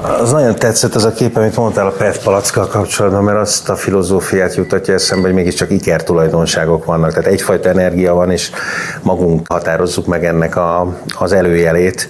Az nagyon tetszett az a kép, amit mondtál a PET palackkal kapcsolatban, mert azt a filozófiát jutatja eszembe, hogy mégiscsak ikertulajdonságok vannak. Tehát egyfajta energia van, és magunk határozzuk meg ennek az előjelét,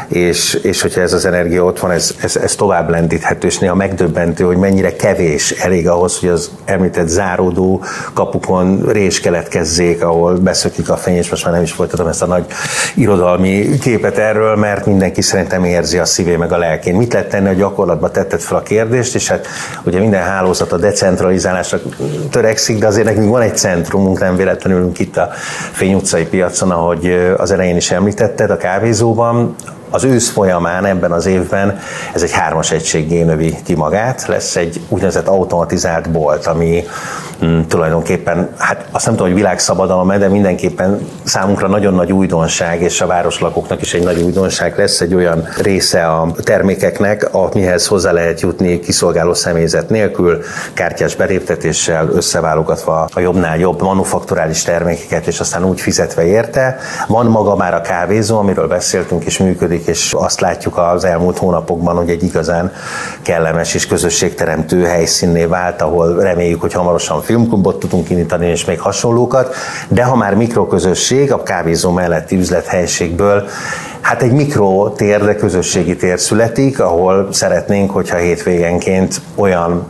és hogyha ez az energia ott van, ez tovább lendíthető, és néha megdöbbentő, hogy mennyire kevés elég ahhoz, hogy az említett záródó kapukon rés keletkezzék, ahol beszökik a fény, és most már nem is folytatom ezt a nagy irodalmi képet erről, mert mindenki szerintem érzi a szívén meg a lelkén. Mit lehet tenni, a gyakorlatban tetted fel a kérdést, és hát ugye minden hálózat a decentralizálásra törekszik, de azért nekünk van egy centrumunk, nem véletlenül ülünk itt a Fény utcai piacon, ahogy az elején is említetted, a kávézóban. Az ősz folyamán ebben az évben ez egy 3-as egységgé növi ki magát, lesz egy úgynevezett automatizált bolt, ami tulajdonképpen, hát azt nem tudom, hogy világszabadalom, de mindenképpen számunkra nagyon nagy újdonság, és a városlakóknak is egy nagy újdonság lesz, egy olyan része a termékeknek, amihez hozzá lehet jutni kiszolgáló személyzet nélkül, kártyás beléptetéssel, összeválogatva a jobbnál jobb manufakturális termékeket, és aztán úgy fizetve érte. Van maga már a kávézó, amiről beszéltünk, és működik, és azt látjuk az elmúlt hónapokban, hogy egy igazán kellemes és közösségteremtő helyszínné vált, ahol reméljük, hogy hamarosan filmklubot tudunk indítani, és még hasonlókat, de ha már mikroközösség, a kávézó melletti üzlethelyiségből hát egy mikrotér, de közösségi tér születik, ahol szeretnénk, hogyha hétvégenként olyan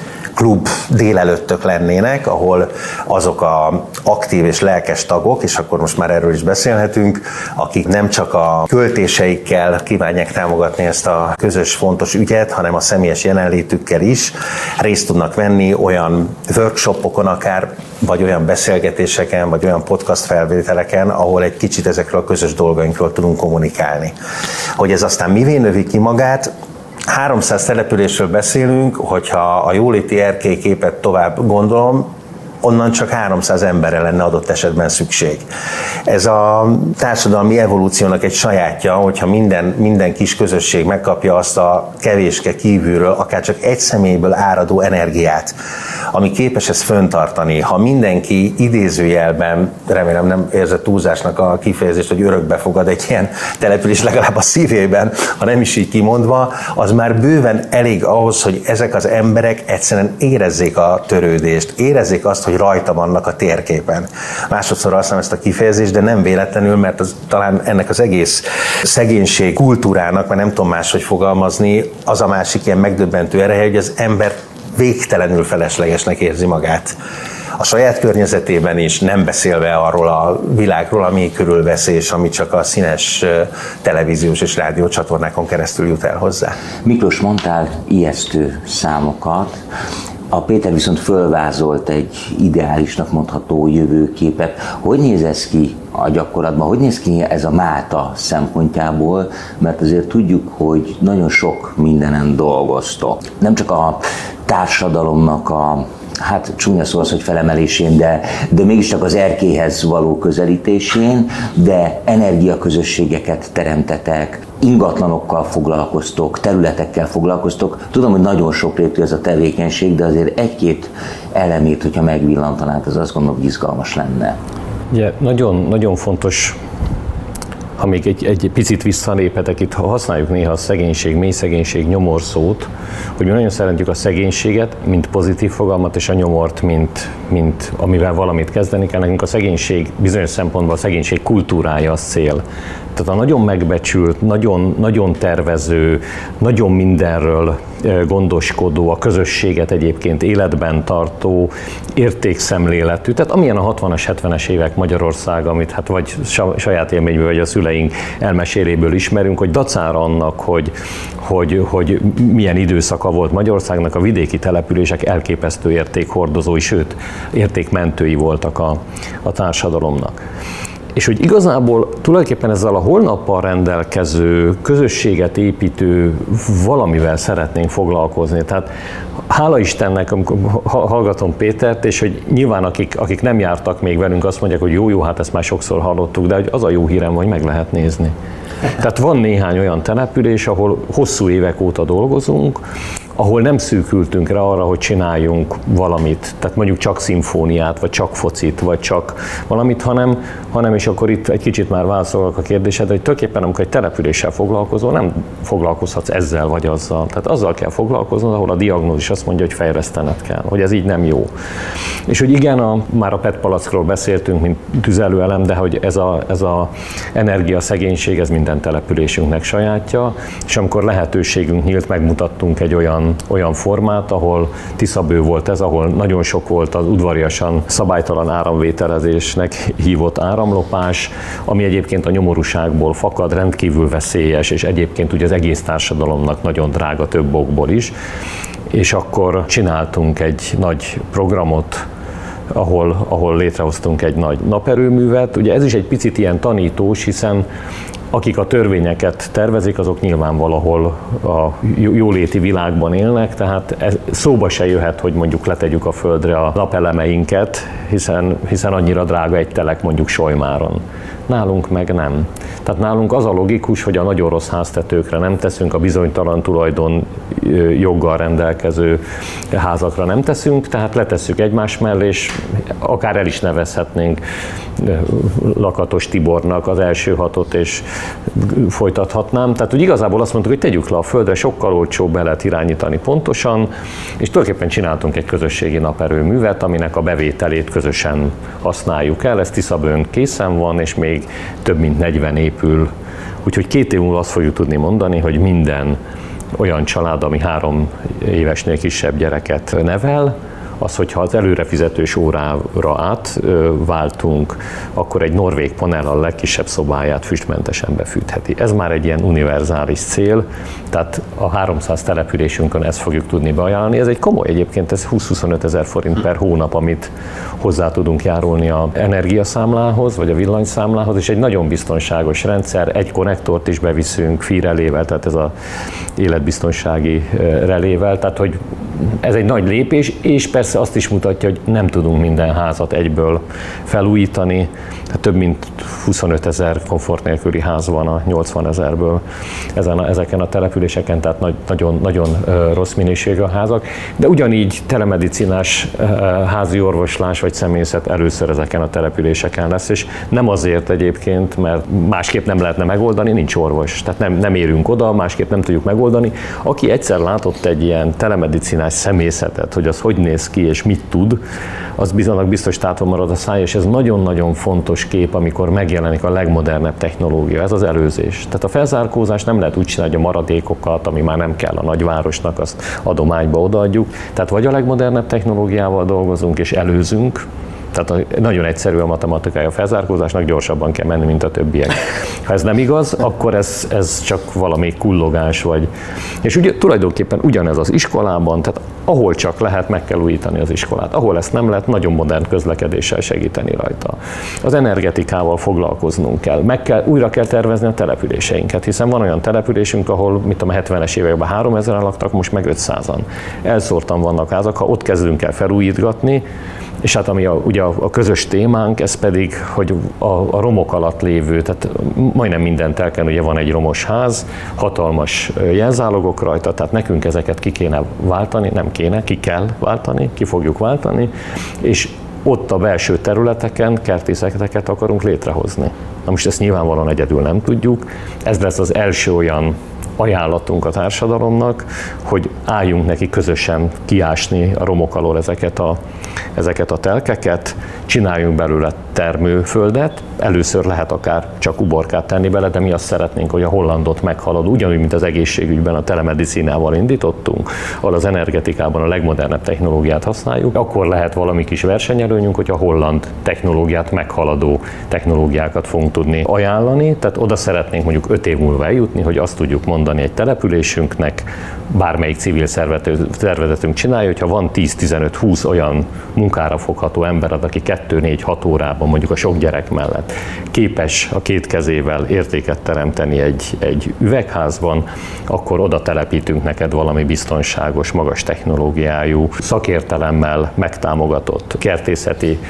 klub délelőttök lennének, ahol azok az aktív és lelkes tagok, és akkor most már erről is beszélhetünk, akik nem csak a költéseikkel kívánják támogatni ezt a közös fontos ügyet, hanem a személyes jelenlétükkel is részt tudnak venni olyan workshopokon akár, vagy olyan beszélgetéseken, vagy olyan podcast felvételeken, ahol egy kicsit ezekről a közös dolgainkról tudunk kommunikálni. Hogy ez aztán mivé növi ki magát, 300 településről beszélünk, hogyha a jóléti erkélyképet tovább gondolom, onnan csak 300 emberre lenne adott esetben szükség. Ez a társadalmi evolúciónak egy sajátja, hogyha minden kis közösség megkapja azt a kevéske kívülről, akár csak egy személyből áradó energiát, ami képes ezt föntartani. Ha mindenki idézőjelben, remélem nem érzett túlzásnak a kifejezést, hogy örökbe fogad egy ilyen település legalább a szívében, ha nem is így kimondva, az már bőven elég ahhoz, hogy ezek az emberek egyszerűen érezzék a törődést, érezzék azt, hogy rajta vannak a térképen. Másodszor használom ezt a kifejezést, de nem véletlenül, mert talán ennek az egész szegénység kultúrának, mert nem tudom máshogy fogalmazni, az a másik ilyen megdöbbentő ereje, hogy az ember végtelenül feleslegesnek érzi magát. A saját környezetében is, nem beszélve arról a világról, ami körülvesz, és ami csak a színes televíziós és rádiócsatornákon keresztül jut el hozzá. Miklós, mondtál ijesztő számokat, a Péter viszont fölvázolt egy ideálisnak mondható jövőképet. Hogy néz ez ki a gyakorlatban? Hogy néz ki ez a Máta szempontjából? Mert azért tudjuk, hogy nagyon sok mindenen dolgoztok. Nem csak a társadalomnak a hát csúnya szó az, hogy felemelésén, de mégiscsak az erkélyhez való közelítésén, de energiaközösségeket teremtetek, ingatlanokkal foglalkoztok, területekkel foglalkoztok. Tudom, hogy nagyon sokrétű ez a tevékenység, de azért egy-két elemét, hogyha megvillantanánk, az azt gondolom, hogy izgalmas lenne. Ugye, nagyon fontos, ha még egy picit visszaléphetek, itt használjuk néha a szegénység, mély szegénység, nyomor szót, hogy mi nagyon szeretjük a szegénységet, mint pozitív fogalmat, és a nyomort, mint amivel valamit kezdeni kell. Nekünk a szegénység, bizonyos szempontból a szegénység kultúrája a cél. Tehát a nagyon megbecsült, nagyon tervező, nagyon mindenről gondoskodó, a közösséget egyébként életben tartó, értékszemléletű, tehát amilyen a 60-as, 70-es évek Magyarország, amit hát vagy saját élményből, vagy a szüleink elmeséléből ismerünk, hogy dacára annak, hogy milyen időszaka volt Magyarországnak, a vidéki települések elképesztő értékhordozói, sőt, értékmentői voltak a társadalomnak. És hogy igazából tulajdonképpen ezzel a holnappal rendelkező, közösséget építő valamivel szeretnénk foglalkozni. Tehát hála Istennek, amikor hallgatom Pétert, és hogy nyilván akik nem jártak még velünk, azt mondják, hogy jó, hát ezt már sokszor hallottuk, de hogy az a jó hírem, hogy meg lehet nézni. Tehát van néhány olyan település, ahol hosszú évek óta dolgozunk, ahol nem szűkültünk rá arra, hogy csináljunk valamit, tehát mondjuk csak szimfóniát, vagy csak focit, vagy csak valamit, hanem és akkor itt egy kicsit már válaszolok a kérdésedre, hogy tulajdonképpen amikor egy településsel foglalkozol, nem foglalkozhatsz ezzel vagy azzal. Tehát azzal kell foglalkoznod, ahol a diagnózis azt mondja, hogy fejlesztened kell, hogy ez így nem jó. És hogy igen, már a PET palackról beszéltünk, mint tüzelőelem, de hogy ez a energiaszegénység, ez minden településünknek sajátja, és amikor lehetőségünk nyílt, megmutattunk egy olyan formát, ahol Tiszabő volt ez, ahol nagyon sok volt az udvariasan szabálytalan áramvételezésnek hívott áramlopás, ami egyébként a nyomorúságból fakad, rendkívül veszélyes, és egyébként ugye az egész társadalomnak nagyon drága több okból is. És akkor csináltunk egy nagy programot, ahol létrehoztunk egy nagy naperőművet. Ugye ez is egy picit ilyen tanítós, hiszen akik a törvényeket tervezik, azok nyilván valahol a jóléti világban élnek, tehát szóba se jöhet, hogy mondjuk letegyük a földre a napelemeinket, hiszen annyira drága egy telek mondjuk Solymáron. Nálunk meg nem. Tehát nálunk az a logikus, hogy a nagyon rossz háztetőkre nem teszünk, a bizonytalan tulajdon joggal rendelkező házakra nem teszünk, tehát letesszük egymás mellé, és akár el is nevezhetnénk Lakatos Tibornak az első hatot, és folytathatnám. Tehát úgy igazából azt mondtuk, hogy tegyük le a földre, sokkal olcsóbb, be lehet irányítani pontosan, és tulajdonképpen csináltunk egy közösségi naperőművet, aminek a bevételét közösen használjuk el. Ez Tiszabőn készen van, és még több mint 40 épül. Úgyhogy 2 év múlva azt fogjuk tudni mondani, hogy minden olyan család, ami 3 évesnél kisebb gyereket nevel, az, hogyha az előrefizetős órára átváltunk, akkor egy norvég panel a legkisebb szobáját füstmentesen befűtheti. Ez már egy ilyen univerzális cél, tehát a 300 településünkön ezt fogjuk tudni beajánlani. Ez egy komoly egyébként, ez 20-25 ezer forint per hónap, amit hozzá tudunk járulni az energiaszámlához, vagy a villanyszámlához, és egy nagyon biztonságos rendszer, egy konnektort is beviszünk fírelével, tehát ez az életbiztonsági relével, tehát hogy ez egy nagy lépés, és persze azt is mutatja, hogy nem tudunk minden házat egyből felújítani. Hát több mint 25 ezer komfort nélküli ház van a 80 ezerből ezeken a településeken, tehát nagyon rossz minőségű a házak. De ugyanígy telemedicinás házi orvoslás vagy személyzet először ezeken a településeken lesz, és nem azért egyébként, mert másképp nem lehetne megoldani, nincs orvos. Tehát nem érünk oda, másképp nem tudjuk megoldani. Aki egyszer látott egy ilyen telemedicinás személyzetet, hogy az hogy néz ki és mit tud, az biztos tátva marad a száj, és ez nagyon-nagyon fontos kép, amikor megjelenik a legmodernebb technológia, ez az előzés. Tehát a felzárkózás nem lehet úgy csinálni, hogy a maradékokat, ami már nem kell a nagyvárosnak, azt adományba odaadjuk. Tehát vagy a legmodernebb technológiával dolgozunk és előzünk, tehát nagyon egyszerű a matematikája a felzárkózásnak, gyorsabban kell menni, mint a többiek. Ha ez nem igaz, akkor ez csak valami kullogás vagy. És ugye tulajdonképpen ugyanez az iskolában, tehát ahol csak lehet, meg kell újítani az iskolát. Ahol ezt nem lehet, nagyon modern közlekedéssel segíteni rajta. Az energetikával foglalkoznunk kell. Újra kell tervezni a településeinket, hiszen van olyan településünk, ahol, a 70-es években 3000-en laktak, most meg 500-an. Elszórtan vannak házak, ha ott kezdünk el felújítgatni, és hát ami ugye a közös témánk, ez pedig, hogy a romok alatt lévő, tehát majdnem minden telken ugye van egy romos ház, hatalmas jelzálogok rajta, tehát nekünk ezeket ki kéne váltani, nem kéne, ki kell váltani, ki fogjuk váltani, és ott a belső területeken kertészeteket akarunk létrehozni. Na most ezt nyilvánvalóan egyedül nem tudjuk, ez lesz az első olyan ajánlatunk a társadalomnak, hogy álljunk neki közösen kiásni a romok alól ezeket a telkeket, csináljunk belőle termőföldet, először lehet akár csak uborkát tenni bele, de mi azt szeretnénk, hogy a hollandot meghalad, ugyanúgy, mint az egészségügyben a telemedicinával indítottunk, ahol az energetikában a legmodernebb technológiát használjuk, akkor lehet valami kis versenyelőnyünk, hogy a holland technológiát meghaladó technológiákat fogunk tudni ajánlani, tehát oda szeretnénk mondjuk 5 év múlva eljutni, hogy azt tudjuk mondani egy településünknek, bármelyik civil szervezetünk csinálja, hogyha van 10-15-20 olyan munkára fogható ember, aki 2-4-6 órában mondjuk a sok gyerek mellett képes a 2 kezével értéket teremteni egy üvegházban, akkor oda telepítünk neked valami biztonságos, magas technológiájú, szakértelemmel megtámogatott kertészeti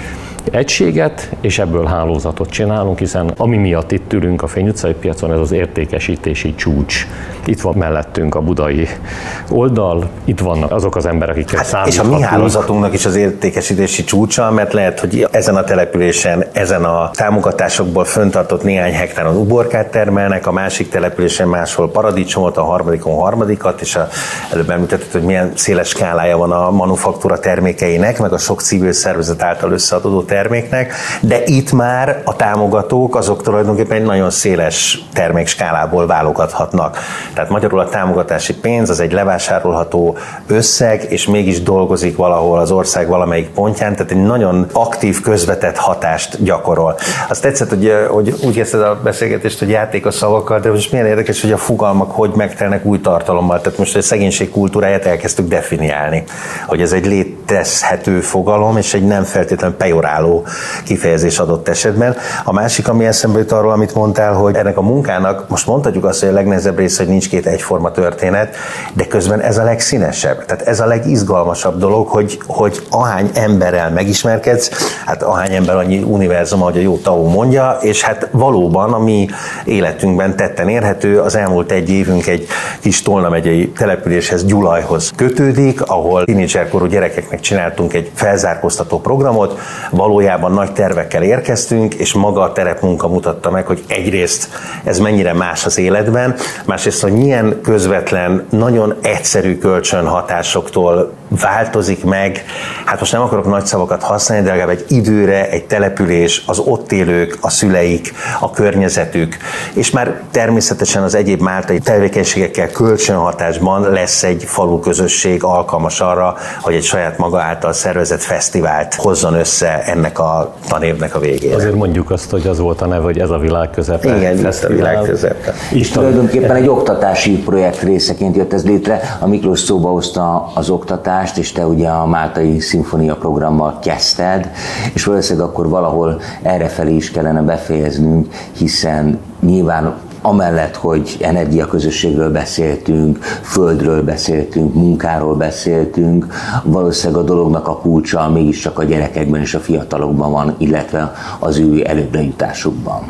egységet, és ebből hálózatot csinálunk, hiszen ami miatt itt ülünk a Fény utcai piacon, ez az értékesítési csúcs. Itt van mellettünk a budai oldal, itt vannak azok az emberek, akikkel számíthatunk. És a mi hálózatunknak is az értékesítési csúcsa, mert lehet, hogy ezen a településen, ezen a támogatásokból föntartott néhány hektáron uborkát termelnek, a másik településen máshol paradicsomot, a harmadikon harmadikat, és előbb említetted, hogy milyen széles skálája van a manufaktúra termékeinek, meg a sok civil szervezet által összeadódó terméknek, de itt már a támogatók azok tulajdonképpen egy nagyon széles termékskálából válogathatnak. Tehát magyarul a támogatási pénz az egy levásárolható összeg, és mégis dolgozik valahol az ország valamelyik pontján, tehát egy nagyon aktív, közvetett hatást gyakorol. Azt tetszett, hogy úgy kezdted a beszélgetést, hogy játék a szavakkal, de most milyen érdekes, hogy a fogalmak hogy megtelnek új tartalommal. Tehát most a szegénység kultúráját elkezdtük definiálni, hogy ez egy létezhető fogalom, és egy nem feltétlenül pejoráló kifejezés adott esetben. A másik, ami eszembe jut arról, amit mondtál, hogy ennek a munkának, most mondhatjuk azt, hogy a legnehezebb része, hogy nincs két egyforma történet, de közben ez a legszínesebb. Tehát ez a legizgalmasabb dolog, hogy ahány emberrel megismerkedsz, hát ahány ember annyi univerzum, ahogy a jó Tao mondja, és hát valóban a mi életünkben tetten érhető, az elmúlt egy évünk egy kis Tolna megyei településhez, Gyulajhoz kötődik, ahol tínédzserkorú gyerekeknek csináltunk egy felzárkóztató programot, valójában nagy tervekkel érkeztünk, és maga a terepmunka mutatta meg, hogy egyrészt ez mennyire más az életben, másrészt, hogy milyen közvetlen, nagyon egyszerű kölcsönhatásoktól változik meg, hát most nem akarok nagy szavakat használni, de legalább egy időre, egy település, az ott élők, a szüleik, a környezetük, és már természetesen az egyéb máltai tevékenységekkel kölcsönhatásban lesz egy falu közösség alkalmas arra, hogy egy saját maga által szervezett fesztivált hozzon össze ennek a tanévnek a végére. Azért mondjuk azt, hogy az volt a neve, hogy ez a világ közepe. Igen, ez a világ közepe. És tulajdonképpen egy oktatási projekt részeként jött ez létre. A Miklós szóba hozta az oktatást, és te ugye a Máltai Szimfónia programmal kezdted, és valószínűleg akkor valahol errefelé is kellene befejeznünk, hiszen nyilván amellett, hogy energiaközösségről beszéltünk, földről beszéltünk, munkáról beszéltünk, valószínűleg a dolognak a kulcsa mégiscsak a gyerekekben és a fiatalokban van, illetve az ő előbbre jutásukban.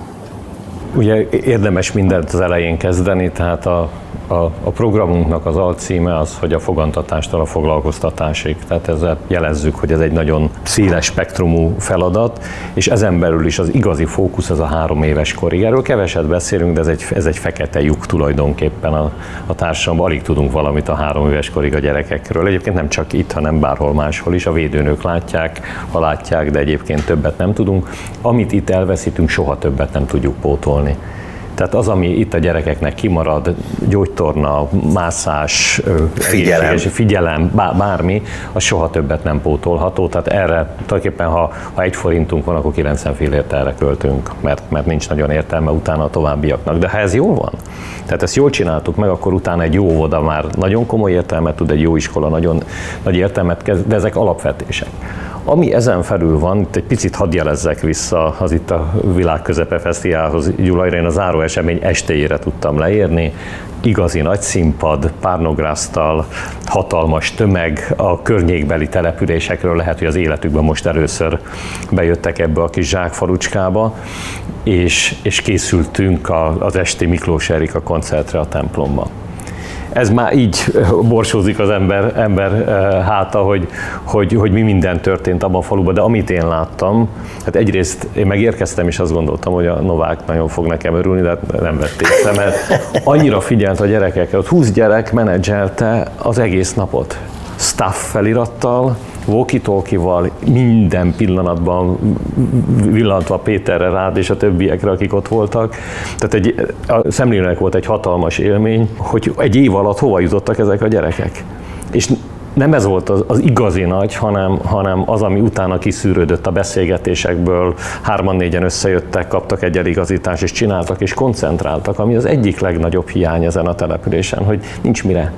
Ugye érdemes mindent az elején kezdeni, tehát a programunknak az alcíme az, hogy a fogantatástól a foglalkoztatásig. Tehát ezzel jelezzük, hogy ez egy nagyon széles spektrumú feladat, és ezen belül is az igazi fókusz az a 3 éves korig. Erről keveset beszélünk, de ez egy fekete lyuk tulajdonképpen a társadalomban. Alig tudunk valamit a 3 éves korig a gyerekekről. Egyébként nem csak itt, hanem bárhol máshol is. A védőnők látják, ha látják, de egyébként többet nem tudunk. Amit itt elveszítünk, soha többet nem tudjuk pótolni. Tehát az, ami itt a gyerekeknek kimarad, gyógytorna, mászás, figyelem, bármi, az soha többet nem pótolható. Tehát erre tulajdonképpen, ha 1 forintunk van, akkor 90 fillért erre költünk, mert nincs nagyon értelme utána a továbbiaknak. De ha ez jól van, tehát ezt jól csináltuk meg, akkor utána egy jó óvoda már nagyon komoly értelmet tud, egy jó iskola nagyon nagy értelmet kezd, de ezek alapvetések. Ami ezen felül van, itt egy picit hadd jelezzek vissza az itt a Világ Közepe Fesztiválhoz Gyulajra, én a záró esemény estéjére tudtam leérni, igazi nagy színpad, párnográsztal, hatalmas tömeg, a környékbeli településekről lehet, hogy az életükben most először bejöttek ebbe a kis zsákfalucskába, és készültünk az esti Miklós Erika koncertre a templomban. Ez már így borsózik az ember háta, hogy mi minden történt abban a faluban, de amit én láttam, hát egyrészt én megérkeztem, és azt gondoltam, hogy a Novák nagyon fog nekem örülni, de nem vett észre, mert annyira figyelt a gyerekekre, ott 20 gyerek menedzselte az egész napot. Staff felirattal, walkie-talkie-val, minden pillanatban villantva Péterre, rád és a többiekre, akik ott voltak. Tehát a szemlélőnek volt egy hatalmas élmény, hogy egy év alatt hova jutottak ezek a gyerekek. És nem ez volt az igazi nagy, hanem az, ami utána kiszűrődött a beszélgetésekből, 3-4-en összejöttek, kaptak egy eligazítást, és csináltak, és koncentráltak, ami az egyik legnagyobb hiány ezen a településen, hogy nincs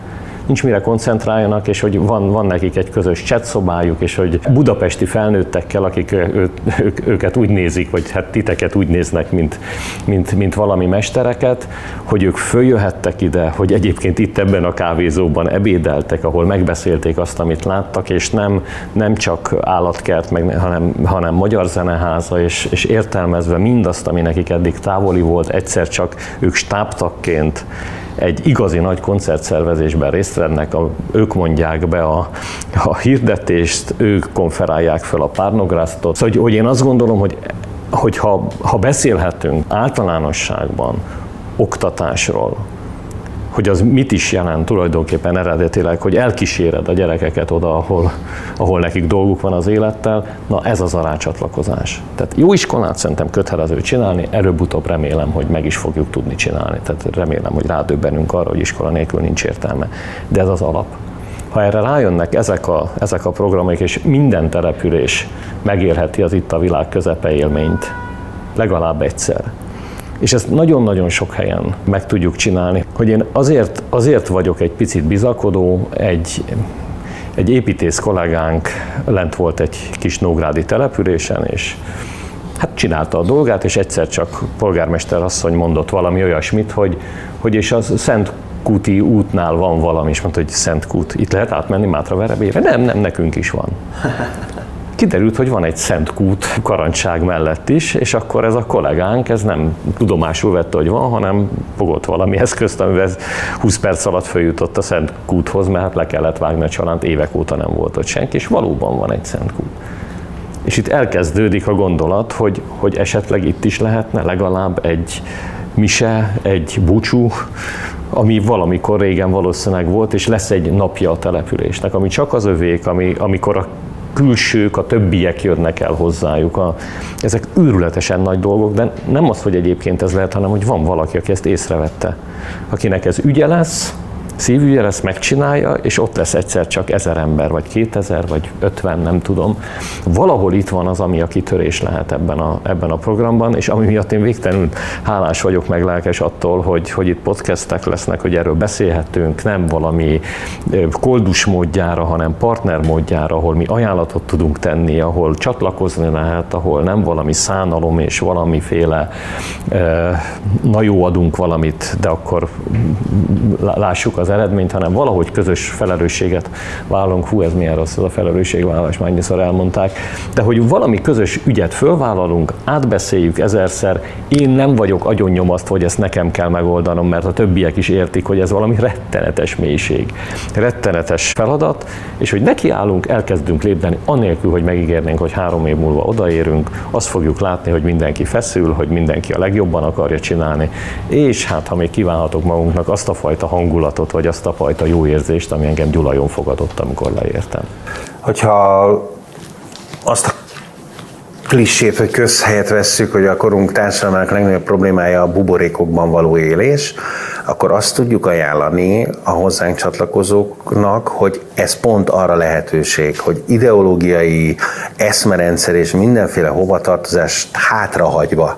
nincs mire koncentráljanak, és hogy van nekik egy közös chatszobájuk, és hogy budapesti felnőttekkel, akik őket úgy nézik, vagy hát titeket úgy néznek, mint valami mestereket, hogy ők följöhettek ide, hogy egyébként itt ebben a kávézóban ebédeltek, ahol megbeszélték azt, amit láttak, és nem csak állatkert, hanem magyar zeneháza, és értelmezve mindazt, ami nekik eddig távoli volt, egyszer csak ők stábtagként egy igazi nagy koncertszervezésben részt vennek, ők mondják be a hirdetést, ők konferálják fel a párnográsztot. Szóval, hogy én azt gondolom, hogy ha beszélhetünk általánosságban oktatásról, hogy az mit is jelent tulajdonképpen eredetileg, hogy elkíséred a gyerekeket oda, ahol nekik dolguk van az élettel, na ez az a rácsatlakozás. Tehát jó iskolát szerintem kötelező csinálni, előbb-utóbb remélem, hogy meg is fogjuk tudni csinálni. Tehát remélem, hogy rádöbbenünk arra, hogy iskola nélkül nincs értelme. De ez az alap. Ha erre rájönnek ezek a programok, és minden település megélheti az itt a világ közepe élményt, legalább egyszer, és ezt nagyon-nagyon sok helyen meg tudjuk csinálni, hogy én azért vagyok egy picit bizakodó, egy építész kollégánk lent volt egy kis nógrádi településen, és hát csinálta a dolgát, és egyszer csak polgármester asszony mondott valami olyasmit, hogy és az Szentkúti útnál van valami, és mondta, hogy Szentkút, itt lehet átmenni Mátraverebélyre? Nem, nekünk is van. Kiderült, hogy van egy Szentkút Karancság mellett is, és akkor ez a kollégánk, ez nem tudomásul vette, hogy van, hanem fogott valami eszközt, amivel 20 perc alatt följutott a Szentkúthoz, mert hát le kellett vágni a csalánt, évek óta nem volt ott senki, és valóban van egy Szentkút. És itt elkezdődik a gondolat, hogy esetleg itt is lehetne legalább egy mise, egy búcsú, ami valamikor régen valószínűleg volt, és lesz egy napja a településnek, ami csak az övék, amikor a külsők, a többiek jönnek el hozzájuk. Ezek őrületesen nagy dolgok, de nem az, hogy egyébként ez lehet, hanem hogy van valaki, aki ezt észrevette, akinek ez ügye lesz, szívügye lesz, megcsinálja, és ott lesz egyszer csak 1000 ember, vagy 2000, vagy 50, nem tudom. Valahol itt van az, ami a kitörés lehet ebben a programban, és ami miatt én végtelenül hálás vagyok, meg lelkes attól, hogy itt podcastek lesznek, hogy erről beszélhetünk, nem valami koldus módjára, hanem partner módjára, ahol mi ajánlatot tudunk tenni, ahol csatlakozni lehet, ahol nem valami szánalom és valamiféle na jó, adunk valamit, de akkor lássuk az eredményt, hanem valahogy közös felelősséget vállalunk. Hú, ez milyen rossz, ez a felelősségvállalás, már annyiszor elmondták. De hogy valami közös ügyet fölvállalunk, átbeszéljük ezerszer, én nem vagyok agyonnyomasztva, hogy ezt nekem kell megoldanom, mert a többiek is értik, hogy ez valami rettenetes mélység, rettenetes feladat, és hogy nekiállunk, elkezdünk lépni, anélkül, hogy megígérnénk, hogy 3 év múlva odaérünk, azt fogjuk látni, hogy mindenki feszül, hogy mindenki a legjobban akarja csinálni, és hát ha még kívánhatok magunknak azt a fajta hangulatot, vagy azt a fajta jó érzést, ami engem Gyulajon fogadott, amikor leértem. Hogyha azt a klissét, vagy közhelyet vesszük, hogy a korunk társadalmának legnagyobb problémája a buborékokban való élés, akkor azt tudjuk ajánlani a hozzánk csatlakozóknak, hogy ez pont arra lehetőség, hogy ideológiai eszmerendszer és mindenféle hovatartozást hátrahagyva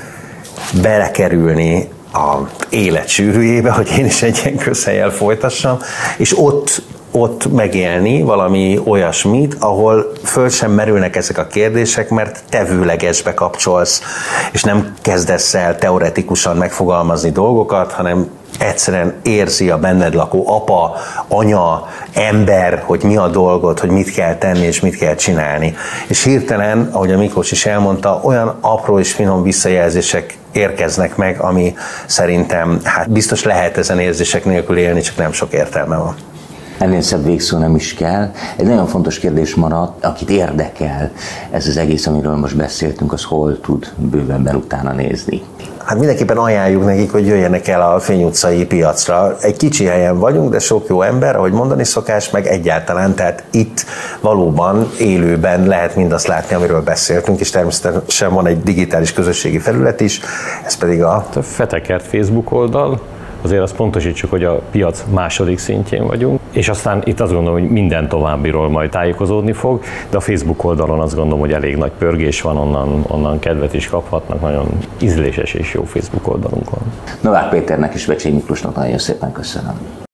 belekerülni az élet sűrűjébe, hogy én is egy ilyen közhellyel folytassam, és ott megélni valami olyasmit, ahol föl sem merülnek ezek a kérdések, mert tevőlegesbe kapcsolsz, és nem kezdesz el teoretikusan megfogalmazni dolgokat, hanem egyszerűen érzi a benned lakó apa, anya, ember, hogy mi a dolgot, hogy mit kell tenni és mit kell csinálni. És hirtelen, ahogy a Miklós is elmondta, olyan apró és finom visszajelzések érkeznek meg, ami szerintem biztos lehet ezen érzések nélkül élni, csak nem sok értelme van. Ennél szebb végszó nem is kell. Egy nagyon fontos kérdés maradt, akit érdekel ez az egész, amiről most beszéltünk, az hol tud bővebben utána nézni? Hát mindenképpen ajánljuk nekik, hogy jöjjenek el a Fény utcai piacra. Egy kicsi helyen vagyunk, de sok jó ember, ahogy mondani szokás, meg egyáltalán, tehát itt valóban élőben lehet mindazt látni, amiről beszéltünk, és természetesen van egy digitális közösségi felület is, ez pedig a Fetekert Facebook oldal. Azért azt pontosítsuk, hogy a piac második szintjén vagyunk, és aztán itt azt gondolom, hogy minden továbbiról majd tájékozódni fog, de a Facebook oldalon azt gondolom, hogy elég nagy pörgés van, onnan kedvet is kaphatnak, nagyon ízléses és jó Facebook oldalunk van. Novák Péternek és Becsey Miklósnak nagyon szépen köszönöm.